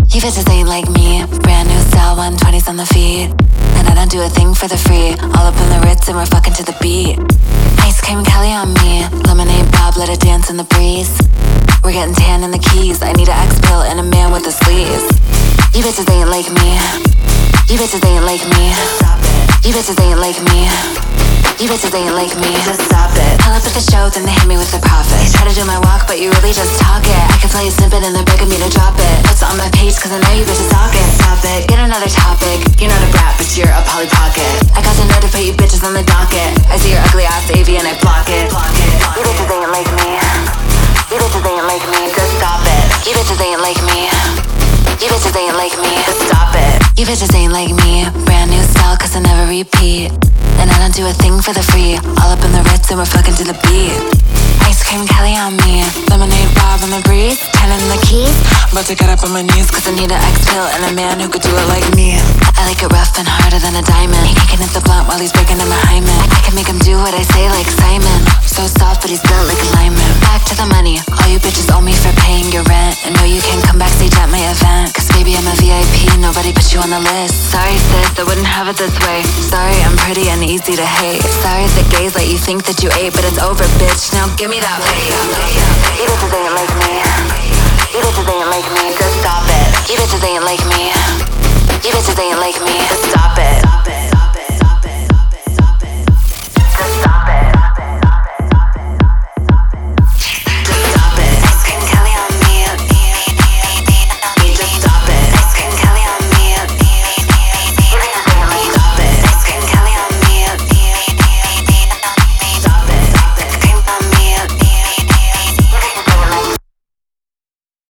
You bitches ain't like me. Brand new style, 120s on the feet. And I don't do a thing for the free. All up in the Ritz and we're fucking to the beat. Ice cream Kelly on me. Lemonade Bob, let it dance in the breeze. We're getting tan in the keys. I need an X pill and a man with the sleeves. You bitches ain't like me. You bitches ain't like me. You bitches ain't like me. You bitches ain't like me. Just stop it. Pull up at the show, then they hit me with the profit. Try to do my walk, but you really just talk it. I can play a snippet and they're begging me to drop it. Post it on my page, cause I know you bitches talk it. Stop it, get another topic. You're not a brat, but you're a Polly Pocket. I got the note to put you bitches on the docket. I see your ugly ass AV and I block it. You bitches ain't like me. You bitches ain't like me. Just stop it. You bitches ain't like me. You bitches ain't like me. Just stop it. You bitches ain't like me. Brand new style, cause I never repeat. And I don't do a thing for the free. All up in the Ritz and we're fucking to the beat. Ice cream Kelly on me. Lemonade Bob in the breeze. 10 in the keys. About to get up on my knees cause I need an X pill and a man who could do it like me. I like it rough and harder than a diamond. He can hit the blunt while he's breaking in my hymen. I can make him do what I say like Simon. So soft but he's built like a lineman. Back to the money. All you bitches owe me for paying your rent. And no, you can't come backstage at my event. Cause baby I'm a VIP, nobody put you on the list. Sorry sis, I wouldn't have it this way. Sorry I'm pretty and easy to hate. Sorry the gays let you think that you ate, but it's over bitch, now give me that plate. You bitches ain't like me. You bitches ain't like me. Just stop it. You bitches ain't like me. You bitches ain't like me. Just stop it.